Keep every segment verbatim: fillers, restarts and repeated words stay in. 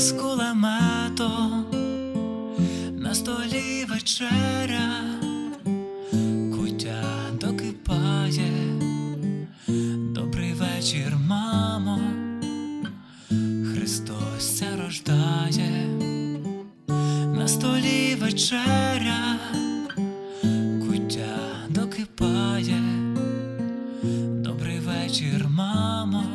з кулеметом, на столі вечеря, куття докипає. Добрий вечір, мамо, Христос ся рождає. На столі вечеря, куття докипає. Добрий вечір, мамо,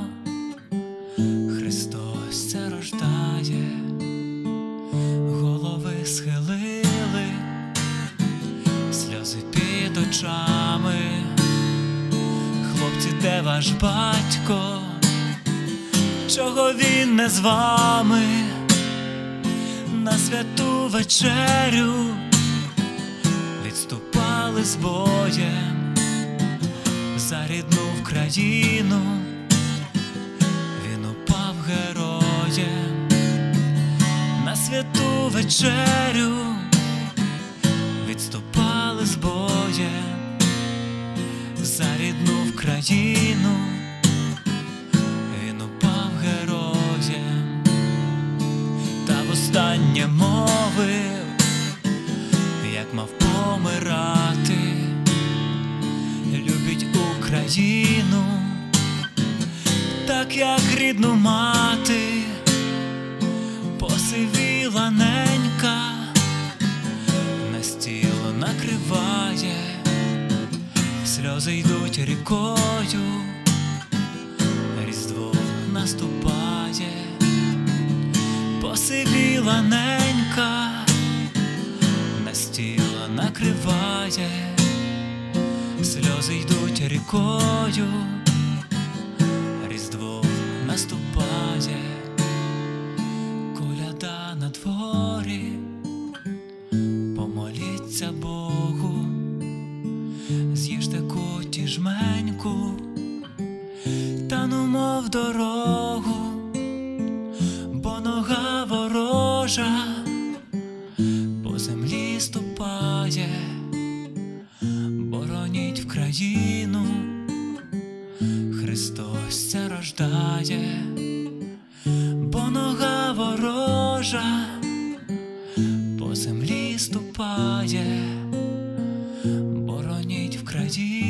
Христос ся рождає. Голови схилили, сльози під очами. Хлопці, де ваш батько? Чого він не з вами? На святу вечерю відступали з боєм за рідну Вкраїну. Він упав героєм. На святу вечерю відступали з боєм за рідну Вкраїну. Він упав героєм. Та востаннє мовив, як мав помирати. Любіть Україну, так як рідну мати. Посивіла ненька, на стіл накриває. Сльози йдуть рікою, Різдво наступає. Посивіла ненька, на стіл накриває. Сльози йдуть рікою, Різдво наступає. Коляда на дворі, помоліться Богу. З'їжте куті жменьку, та нумо в дорогу, бо нога ворожа по землі ступає. Бороніть Вкраїну, Христос ся рождає. Бо нога ворожа по землі ступає. Бороніть Вкраїну,